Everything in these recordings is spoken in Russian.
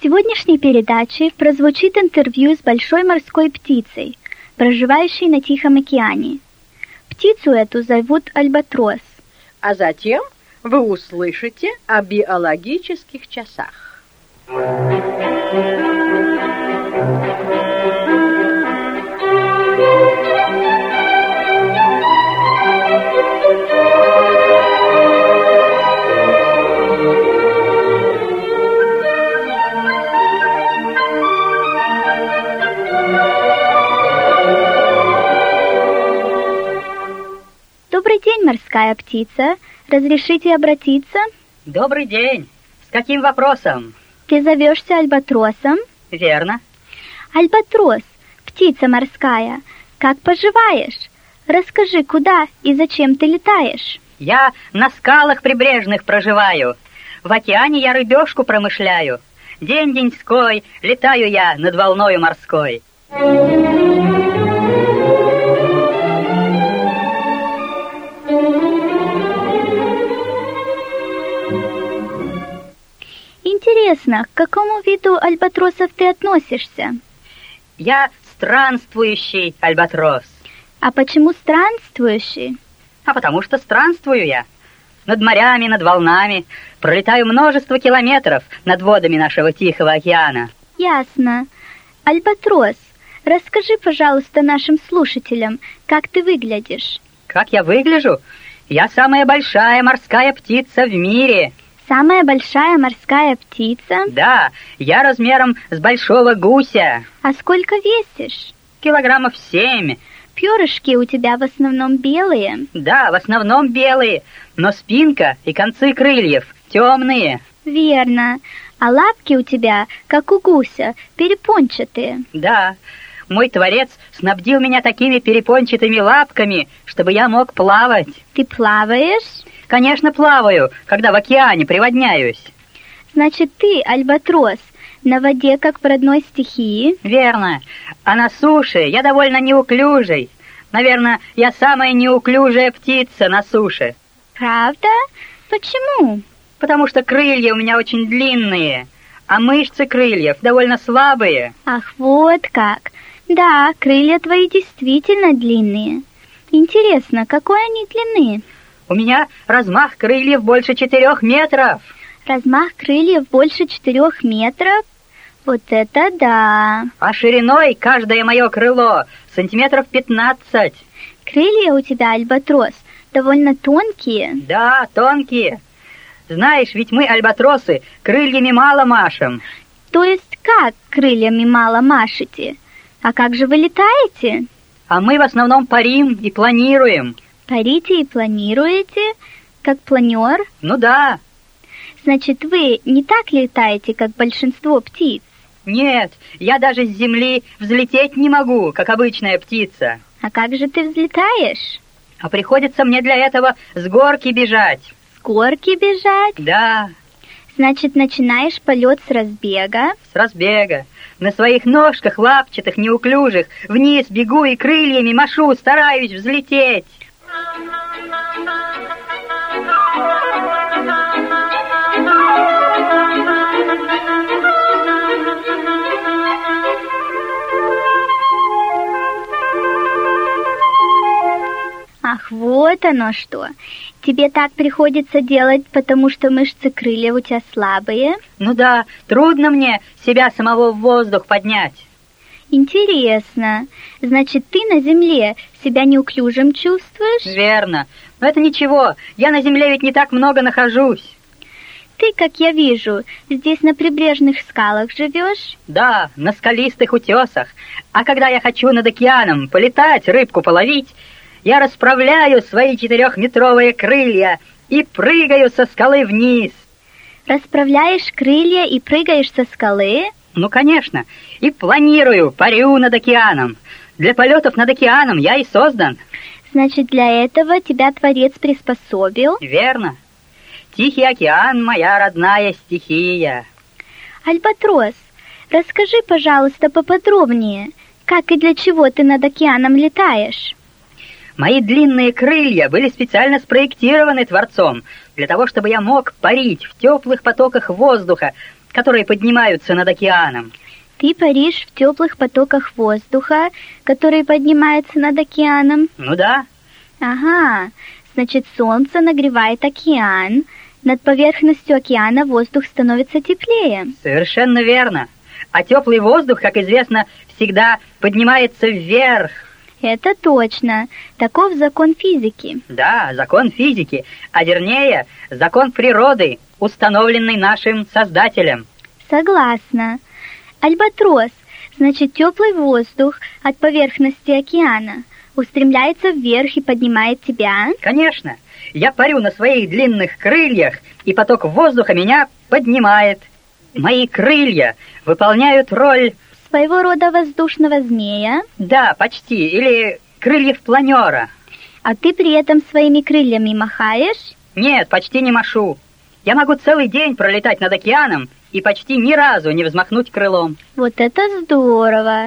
В сегодняшней передаче прозвучит интервью с большой морской птицей, проживающей на Тихом океане. Птицу эту зовут альбатрос. А затем вы услышите о биологических часах. Добрый день, морская птица. Разрешите обратиться? Добрый день. С каким вопросом? Ты зовешься альбатросом? Верно. Альбатрос, птица морская, как поживаешь? Расскажи, куда и зачем ты летаешь? Я на скалах прибрежных проживаю. В океане я рыбешку промышляю. День-деньской летаю я над волною морской. Интересно, к какому виду альбатросов ты относишься? Я странствующий альбатрос. А почему странствующий? А потому что странствую я. Над морями, над волнами. Пролетаю множество километров над водами нашего Тихого океана. Ясно. Альбатрос, расскажи, пожалуйста, нашим слушателям, как ты выглядишь. Как я выгляжу? Я самая большая морская птица в мире. Самая большая морская птица? Да, я размером с большого гуся. А сколько весишь? Килограммов 7. Перышки у тебя в основном белые? Да, в основном белые, но спинка и концы крыльев темные. Верно. А лапки у тебя, как у гуся, перепончатые. Да, мой Творец снабдил меня такими перепончатыми лапками, чтобы я мог плавать. Ты плаваешь? Конечно, плаваю, когда в океане приводняюсь. Значит, ты, альбатрос, на воде, как в родной стихии? Верно. А на суше я довольно неуклюжий. Наверное, я самая неуклюжая птица на суше. Правда? Почему? Потому что крылья у меня очень длинные, а мышцы крыльев довольно слабые. Ах, вот как. Да, крылья твои действительно длинные. Интересно, какой они длины? У меня размах крыльев больше 4 метров. Размах крыльев больше 4 метров? Вот это да! А шириной каждое мое крыло сантиметров 15. Крылья у тебя, альбатрос, довольно тонкие. Да, тонкие. Знаешь, ведь мы, альбатросы, крыльями мало машем. То есть как крыльями мало машете? А как же вы летаете? А мы в основном парим и планируем. Парите и планируете, как планер? Ну да. Значит, вы не так летаете, как большинство птиц? Нет, я даже с земли взлететь не могу, как обычная птица. А как же ты взлетаешь? А приходится мне для этого с горки бежать. С горки бежать? Да. Значит, начинаешь полет с разбега? С разбега. На своих ножках лапчатых, неуклюжих, вниз бегу и крыльями машу, стараюсь взлететь. Ах, вот оно что. Тебе так приходится делать, потому что мышцы крыльев у тебя слабые? Ну да, трудно мне себя самого в воздух поднять. Интересно. Значит, ты на земле себя неуклюжим чувствуешь? Верно. Но это ничего. Я на земле ведь не так много нахожусь. Ты, как я вижу, здесь на прибрежных скалах живешь? Да, на скалистых утесах. А когда я хочу над океаном полетать, рыбку половить, я расправляю свои 4-метровые крылья и прыгаю со скалы вниз. Расправляешь крылья и прыгаешь со скалы? Ну, конечно. И планирую, парю над океаном. Для полетов над океаном я и создан. Значит, для этого тебя Творец приспособил? Верно. Тихий океан — моя родная стихия. Альбатрос, расскажи, пожалуйста, поподробнее, как и для чего ты над океаном летаешь? Мои длинные крылья были специально спроектированы Творцом для того, чтобы я мог парить в теплых потоках воздуха которые поднимаются над океаном. Ты паришь в теплых потоках воздуха, которые поднимаются над океаном? Ну да. Ага, значит, солнце нагревает океан. Над поверхностью океана воздух становится теплее. Совершенно верно. А теплый воздух, как известно, всегда поднимается вверх. Это точно. Таков закон физики. Да, закон физики, а вернее, закон природы, установленный нашим Создателем. Согласна. Альбатрос, значит, теплый воздух от поверхности океана устремляется вверх и поднимает тебя? Конечно. Я парю на своих длинных крыльях, и поток воздуха меня поднимает. Мои крылья выполняют роль... Своего рода воздушного змея? Да, почти, или крыльев планера. А ты при этом своими крыльями махаешь? Нет, почти не машу. Я могу целый день пролетать над океаном и почти ни разу не взмахнуть крылом. Вот это здорово!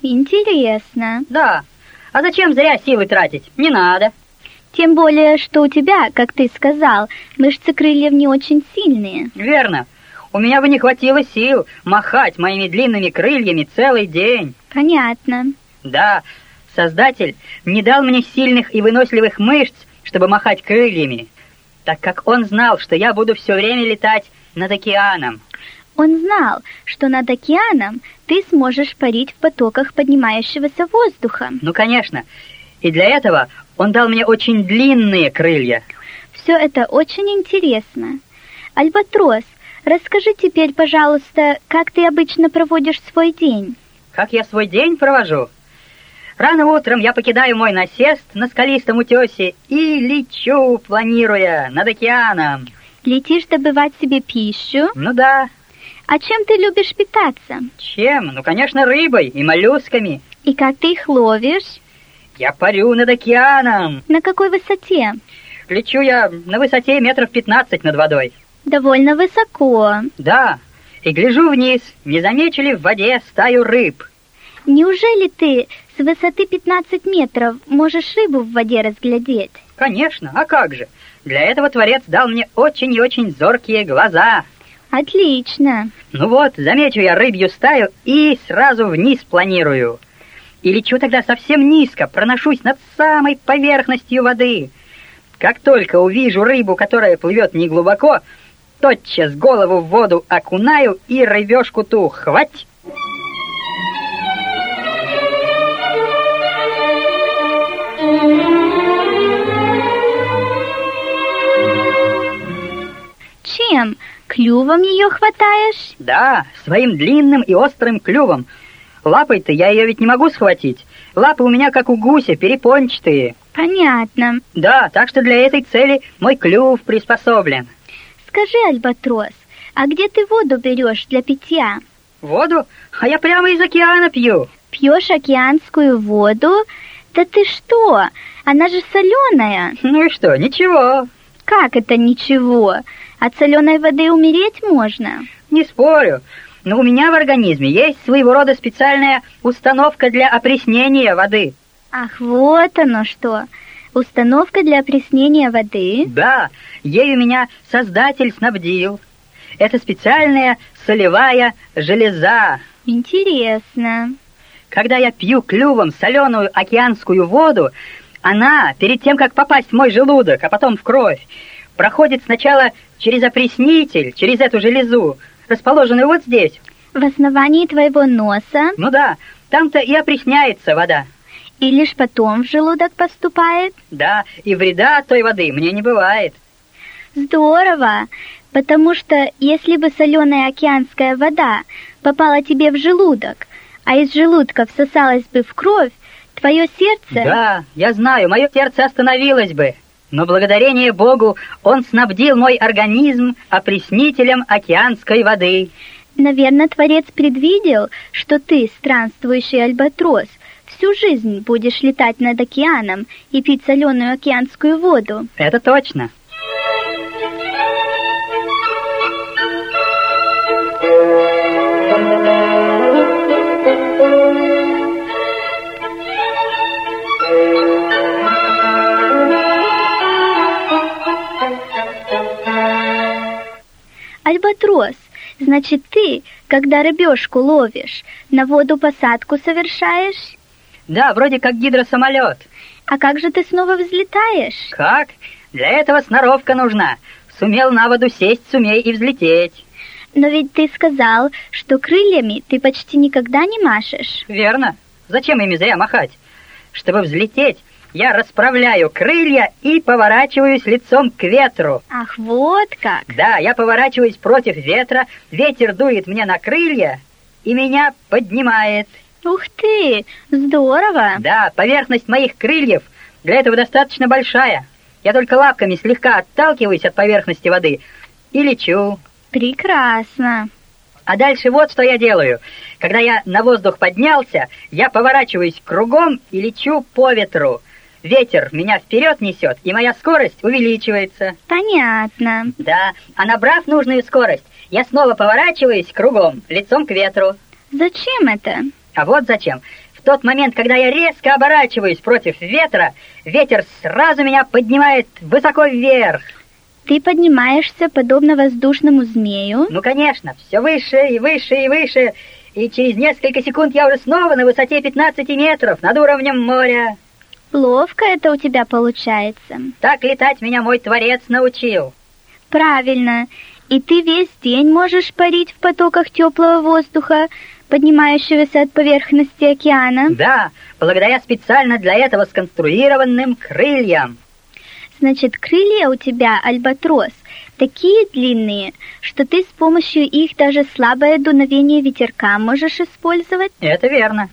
Интересно. Да. А зачем зря силы тратить? Не надо. Тем более, что у тебя, как ты сказал, мышцы крыльев не очень сильные. Верно. У меня бы не хватило сил махать моими длинными крыльями целый день. Понятно. Да, Создатель не дал мне сильных и выносливых мышц, чтобы махать крыльями, так как Он знал, что я буду все время летать над океаном. Он знал, что над океаном ты сможешь парить в потоках поднимающегося воздуха. Ну, конечно. И для этого Он дал мне очень длинные крылья. Все это очень интересно. Альбатрос, расскажи теперь, пожалуйста, как ты обычно проводишь свой день? Как я свой день провожу? Рано утром я покидаю мой насест на скалистом утесе и лечу, планируя, над океаном. Летишь добывать себе пищу? Ну да. А чем ты любишь питаться? Чем? Ну, конечно, рыбой и моллюсками. И как ты их ловишь? Я парю над океаном. На какой высоте? Лечу я на высоте метров 15 над водой. Довольно высоко. Да, и гляжу вниз, не замечу ли в воде стаю рыб. Неужели ты с высоты 15 метров можешь рыбу в воде разглядеть? Конечно, а как же? Для этого Творец дал мне очень и очень зоркие глаза. Отлично. Ну вот, замечу я рыбью стаю и сразу вниз планирую. И лечу тогда совсем низко, проношусь над самой поверхностью воды. Как только увижу рыбу, которая плывет неглубоко, тотчас голову в воду окунаю и рыбешку ту хвать. Чем? Клювом ее хватаешь? Да, своим длинным и острым клювом. Лапой-то я ее ведь не могу схватить. Лапы у меня, как у гуся, перепончатые. Понятно. Да, так что для этой цели мой клюв приспособлен. Скажи, Альбатрос, а где ты воду берешь для питья? Воду? А я прямо из океана пью. Пьешь океанскую воду? Да ты что? Она же соленая. Ну и что, ничего. Как это ничего? От соленой воды умереть можно? Не спорю. Но у меня в организме есть своего рода специальная установка для опреснения воды. Ах, вот оно что. Установка для опреснения воды? Да, ею меня Создатель снабдил. Это специальная солевая железа. Интересно. Когда я пью клювом соленую океанскую воду, она, перед тем, как попасть в мой желудок, а потом в кровь, проходит сначала через опреснитель, через эту железу, расположенную вот здесь. В основании твоего носа? Ну да, там-то и опресняется вода. И лишь потом в желудок поступает? Да, и вреда от той воды мне не бывает. Здорово, потому что если бы соленая океанская вода попала тебе в желудок, а из желудка всосалась бы в кровь, твое сердце... Да, я знаю, мое сердце остановилось бы. Но благодарение Богу Он снабдил мой организм опреснителем океанской воды. Наверное, Творец предвидел, что ты, странствующий альбатрос, всю жизнь будешь летать над океаном и пить соленую океанскую воду. Это точно. Альбатрос, Значит, ты, когда рыбешку ловишь, на воду посадку совершаешь? Да, вроде как гидросамолет. А как же ты снова взлетаешь? Как? Для этого сноровка нужна. Сумел на воду сесть, сумей и взлететь. Но ведь ты сказал, что крыльями ты почти никогда не машешь. Верно. Зачем ими зря махать? Чтобы взлететь, я расправляю крылья и поворачиваюсь лицом к ветру. Ах, вот как. Да, я поворачиваюсь против ветра, ветер дует мне на крылья и меня поднимает. Ух ты, здорово. Да, поверхность моих крыльев для этого достаточно большая. Я только лапками слегка отталкиваюсь от поверхности воды и лечу. Прекрасно. А дальше вот что я делаю. Когда я на воздух поднялся, я поворачиваюсь кругом и лечу по ветру. Ветер меня вперед несет, и моя скорость увеличивается. Понятно. Да, а набрав нужную скорость, я снова поворачиваюсь кругом, лицом к ветру. Зачем это? А вот зачем. В тот момент, когда я резко оборачиваюсь против ветра, ветер сразу меня поднимает высоко вверх. Ты поднимаешься подобно воздушному змею? Ну, конечно, все выше и выше и выше, и через несколько секунд я уже снова на высоте 15 метров над уровнем моря. Ловко это у тебя получается. Так летать меня мой Творец научил. Правильно. И ты весь день можешь парить в потоках теплого воздуха, поднимающегося от поверхности океана? Да, благодаря специально для этого сконструированным крыльям. Значит, крылья у тебя, альбатрос, такие длинные, что ты с помощью их даже слабое дуновение ветерка можешь использовать? Это верно.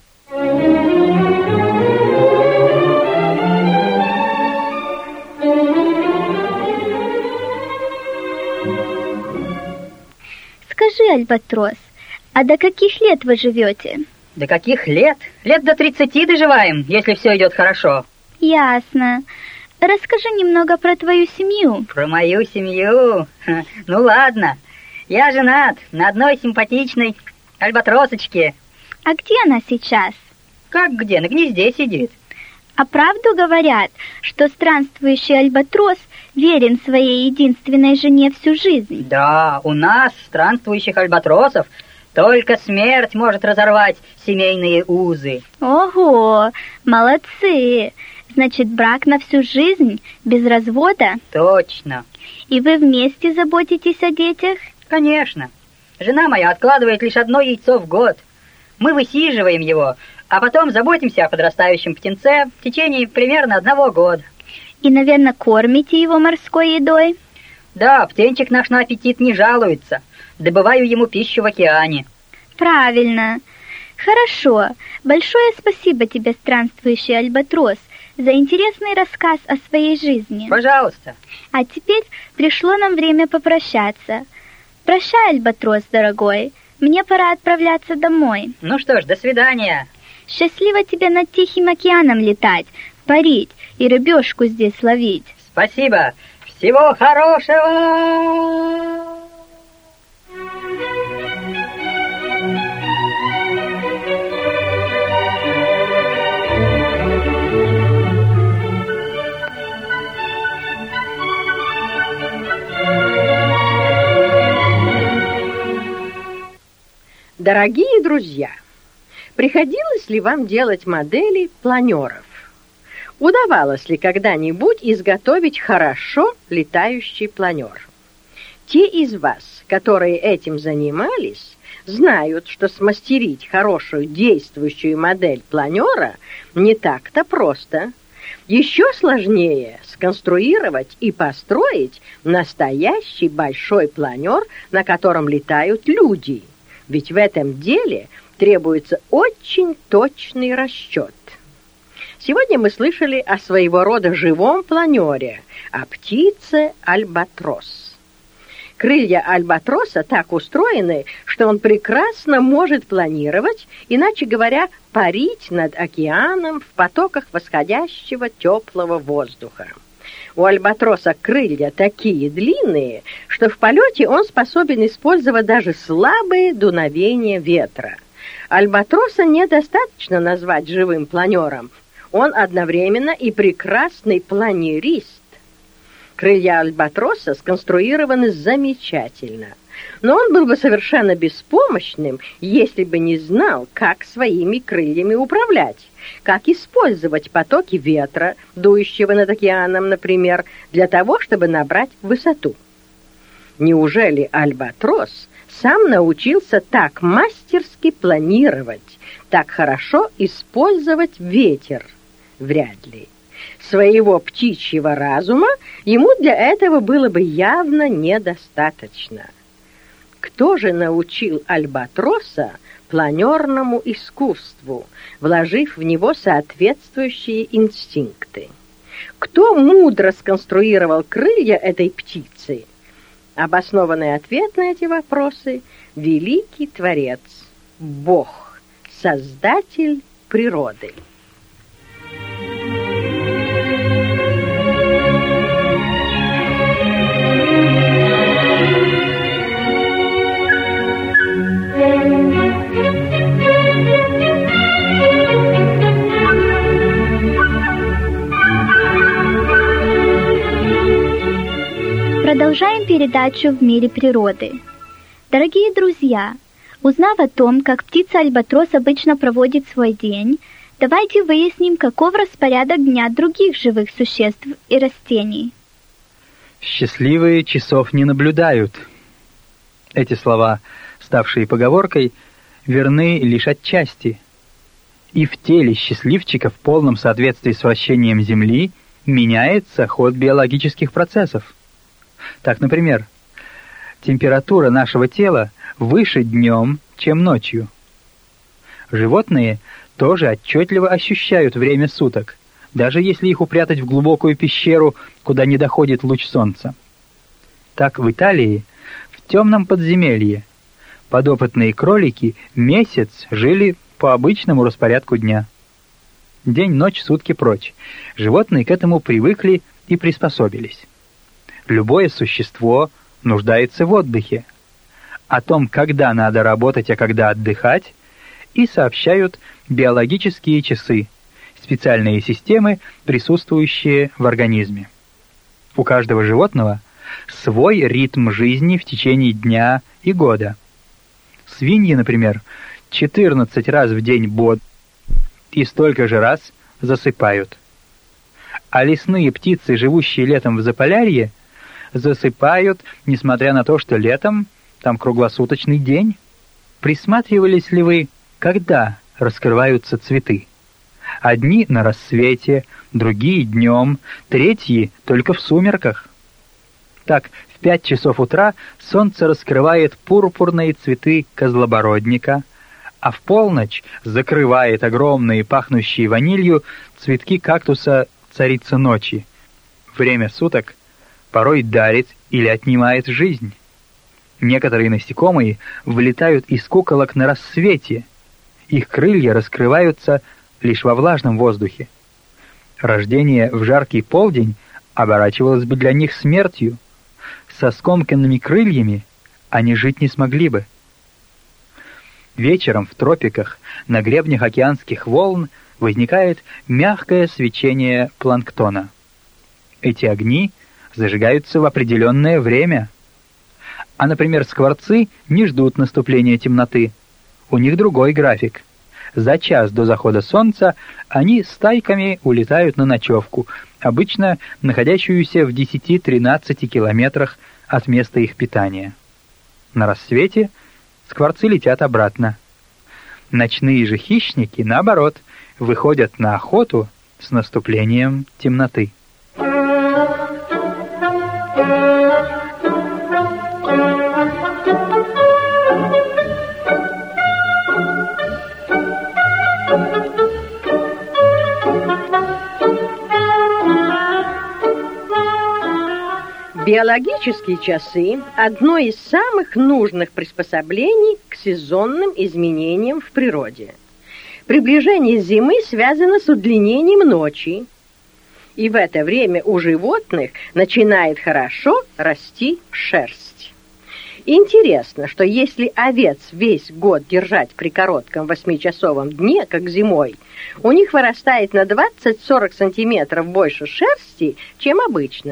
Скажи, альбатрос, а до каких лет вы живете? До каких лет? Лет до 30 доживаем, если все идет хорошо. Ясно. Расскажи немного про твою семью. Про мою семью? Ну ладно. Я женат на одной симпатичной альбатросочке. А где она сейчас? Как где? На гнезде сидит. А правду говорят, что странствующий альбатрос верен своей единственной жене всю жизнь? Да, у нас, странствующих альбатросов, только смерть может разорвать семейные узы. Ого, молодцы! Значит, брак на всю жизнь, без развода? Точно. И вы вместе заботитесь о детях? Конечно. Жена моя откладывает лишь одно яйцо в год. Мы высиживаем его, а потом заботимся о подрастающем птенце в течение примерно 1 года. И, наверное, кормите его морской едой? Да, птенчик наш на аппетит не жалуется. Добываю ему пищу в океане. Правильно. Хорошо. Большое спасибо тебе, странствующий альбатрос, за интересный рассказ о своей жизни. Пожалуйста. А теперь пришло нам время попрощаться. Прощай, альбатрос, дорогой. Мне пора отправляться домой. Ну что ж, до свидания. Счастливо тебе над Тихим океаном летать, парить и рыбешку здесь ловить. Спасибо. Всего хорошего. Дорогие друзья, приходилось ли вам делать модели планеров? Удавалось ли когда-нибудь изготовить хорошо летающий планер? Те из вас, которые этим занимались, знают, что смастерить хорошую действующую модель планера не так-то просто. Еще сложнее сконструировать и построить настоящий большой планер, на котором летают люди. Ведь в этом деле требуется очень точный расчет. Сегодня мы слышали о своего рода живом планере, о птице альбатрос. Крылья альбатроса так устроены, что он прекрасно может планировать, иначе говоря, парить над океаном в потоках восходящего теплого воздуха. У альбатроса крылья такие длинные, что в полете он способен использовать даже слабые дуновения ветра. Альбатроса недостаточно назвать живым планером. Он одновременно и прекрасный планерист. Крылья альбатроса сконструированы замечательно. Но он был бы совершенно беспомощным, если бы не знал, как своими крыльями управлять, как использовать потоки ветра, дующего над океаном, например, для того, чтобы набрать высоту. Неужели альбатрос сам научился так мастерски планировать, так хорошо использовать ветер? Вряд ли. Своего птичьего разума ему для этого было бы явно недостаточно. Кто же научил альбатроса планерному искусству, вложив в него соответствующие инстинкты? Кто мудро сконструировал крылья этой птицы? Обоснованный ответ на эти вопросы – великий Творец, Бог, Создатель природы. Продолжаем передачу «В мире природы». Дорогие друзья, узнав о том, как птица-альбатрос обычно проводит свой день, давайте выясним, каков распорядок дня других живых существ и растений. «Счастливые часов не наблюдают». Эти слова, ставшие поговоркой, верны лишь отчасти. И в теле счастливчика в полном соответствии с вращением Земли меняется ход биологических процессов. Так, например, температура нашего тела выше днем, чем ночью. Животные тоже отчетливо ощущают время суток, даже если их упрятать в глубокую пещеру, куда не доходит луч солнца. Так в Италии, в темном подземелье, подопытные кролики месяц жили по обычному распорядку дня. День, ночь, сутки прочь. Животные к этому привыкли и приспособились. Любое существо нуждается в отдыхе. О том, когда надо работать, а когда отдыхать, и сообщают биологические часы, специальные системы, присутствующие в организме. У каждого животного свой ритм жизни в течение дня и года. Свиньи, например, 14 раз в день бодр и столько же раз засыпают. А лесные птицы, живущие летом в Заполярье, засыпают, несмотря на то, что летом там круглосуточный день. Присматривались ли вы, когда раскрываются цветы? Одни на рассвете, другие днем, третьи только в сумерках. Так, в 5 часов утра солнце раскрывает пурпурные цветы козлобородника, а в полночь закрывает огромные, пахнущие ванилью, цветки кактуса царицы ночи. Время суток порой дарит или отнимает жизнь. Некоторые насекомые вылетают из куколок на рассвете. Их крылья раскрываются лишь во влажном воздухе. Рождение в жаркий полдень оборачивалось бы для них смертью. Со скомканными крыльями они жить не смогли бы. Вечером в тропиках на гребнях океанских волн возникает мягкое свечение планктона. Эти огни зажигаются в определенное время. А, например, скворцы не ждут наступления темноты. У них другой график. За час до захода солнца они стайками улетают на ночевку, обычно находящуюся в 10-13 километрах от места их питания. На рассвете скворцы летят обратно. Ночные же хищники, наоборот, выходят на охоту с наступлением темноты. Биологические часы – одно из самых нужных приспособлений к сезонным изменениям в природе. Приближение зимы связано с удлинением ночи, и в это время у животных начинает хорошо расти шерсть. Интересно, что если овец весь год держать при коротком 8-часовом дне, как зимой, у них вырастает на 20-40 сантиметров больше шерсти, чем обычно.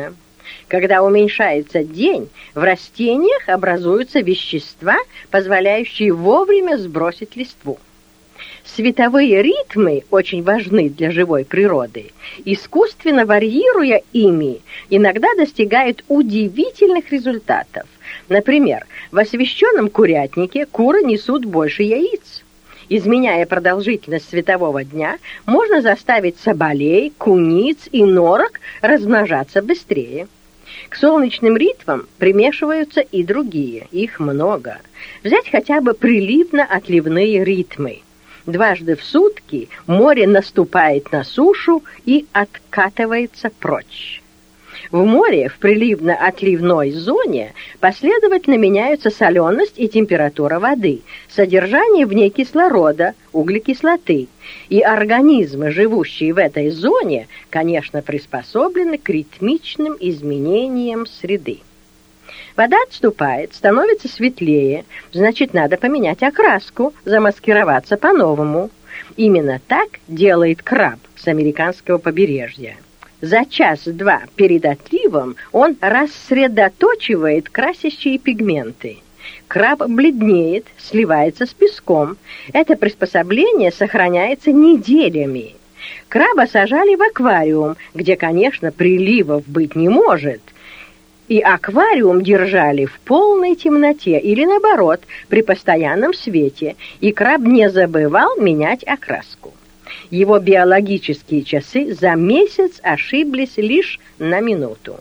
Когда уменьшается день, в растениях образуются вещества, позволяющие вовремя сбросить листву. Световые ритмы очень важны для живой природы. Искусственно варьируя ими, иногда достигают удивительных результатов. Например, в освещенном курятнике куры несут больше яиц. Изменяя продолжительность светового дня, можно заставить соболей, куниц и норок размножаться быстрее. К солнечным ритмам примешиваются и другие, их много. Взять хотя бы приливно-отливные ритмы. Дважды в сутки море наступает на сушу и откатывается прочь. В море в приливно-отливной зоне последовательно меняются соленость и температура воды, содержание в ней кислорода, углекислоты, и организмы, живущие в этой зоне, конечно, приспособлены к ритмичным изменениям среды. Вода отступает, становится светлее, значит, надо поменять окраску, замаскироваться по-новому. Именно так делает краб с американского побережья. За час-два перед отливом он рассредоточивает красящие пигменты. Краб бледнеет, сливается с песком. Это приспособление сохраняется неделями. Краба сажали в аквариум, где, конечно, приливов быть не может. И аквариум держали в полной темноте или, наоборот, при постоянном свете, и краб не забывал менять окраску. Его биологические часы за месяц ошиблись лишь на минуту.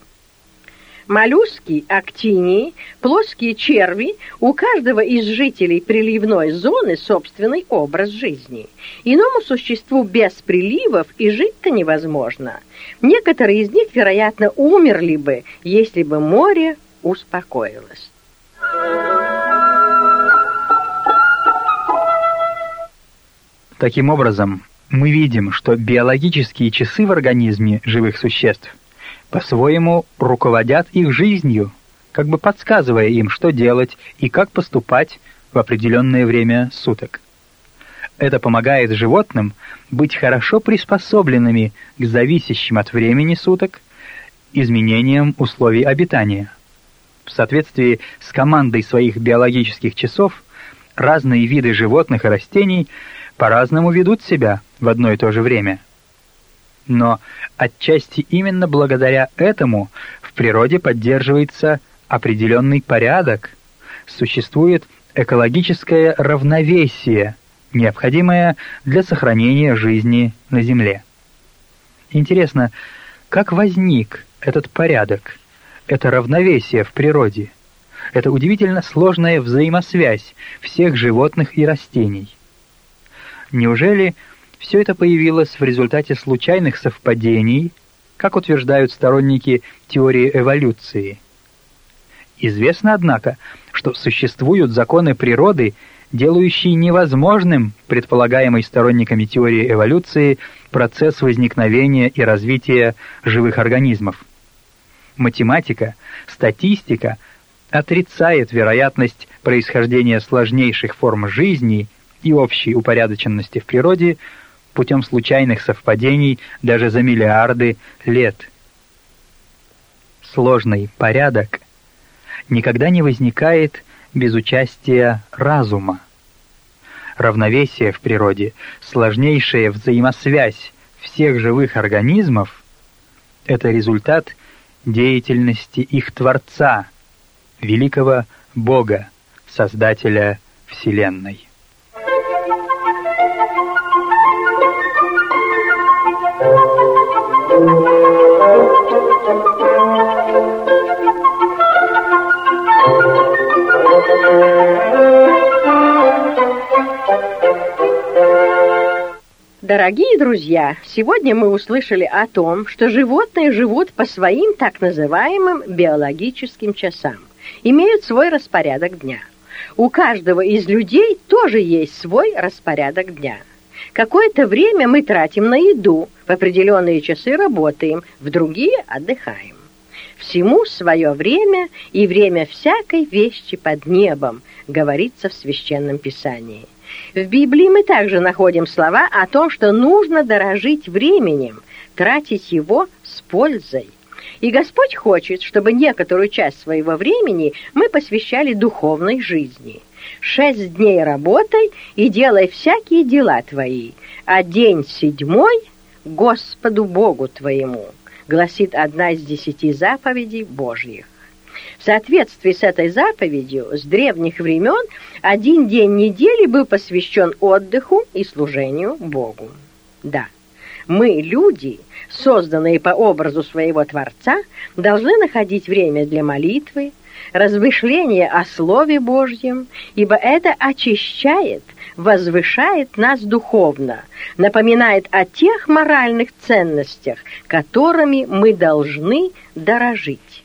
Моллюски, актинии, плоские черви, у каждого из жителей приливной зоны собственный образ жизни. Иному существу без приливов и жить-то невозможно. Некоторые из них, вероятно, умерли бы, если бы море успокоилось. Таким образом, мы видим, что биологические часы в организме живых существ по-своему руководят их жизнью, как бы подсказывая им, что делать и как поступать в определенное время суток. Это помогает животным быть хорошо приспособленными к зависящим от времени суток изменениям условий обитания. В соответствии с командой своих биологических часов разные виды животных и растений по-разному ведут себя в одно и то же время. Но отчасти именно благодаря этому в природе поддерживается определенный порядок, существует экологическое равновесие, необходимое для сохранения жизни на Земле. Интересно, как возник этот порядок, это равновесие в природе, эта удивительно сложная взаимосвязь всех животных и растений? Неужели все это появилось в результате случайных совпадений, как утверждают сторонники теории эволюции? Известно, однако, что существуют законы природы, делающие невозможным предполагаемый сторонниками теории эволюции процесс возникновения и развития живых организмов. Математика, статистика отрицает вероятность происхождения сложнейших форм жизни и общей упорядоченности в природе путем случайных совпадений даже за миллиарды лет. Сложный порядок никогда не возникает без участия разума. Равновесие в природе, сложнейшая взаимосвязь всех живых организмов — это результат деятельности их Творца, великого Бога, Создателя Вселенной. Дорогие друзья, сегодня мы услышали о том, что животные живут по своим так называемым биологическим часам, имеют свой распорядок дня. У каждого из людей тоже есть свой распорядок дня. Какое-то время мы тратим на еду, в определенные часы работаем, в другие отдыхаем. Всему свое время и время всякой вещи под небом, говорится в Священном Писании. В Библии мы также находим слова о том, что нужно дорожить временем, тратить его с пользой. И Господь хочет, чтобы некоторую часть своего времени мы посвящали духовной жизни. 6 дней работай и делай всякие дела твои, а день 7 Господу Богу твоему, гласит одна из 10 заповедей Божьих. В соответствии с этой заповедью с древних времен 1 день недели был посвящен отдыху и служению Богу. Да, мы, люди, созданные по образу своего Творца, должны находить время для молитвы, размышления о Слове Божьем, ибо это очищает, возвышает нас духовно, напоминает о тех моральных ценностях, которыми мы должны дорожить.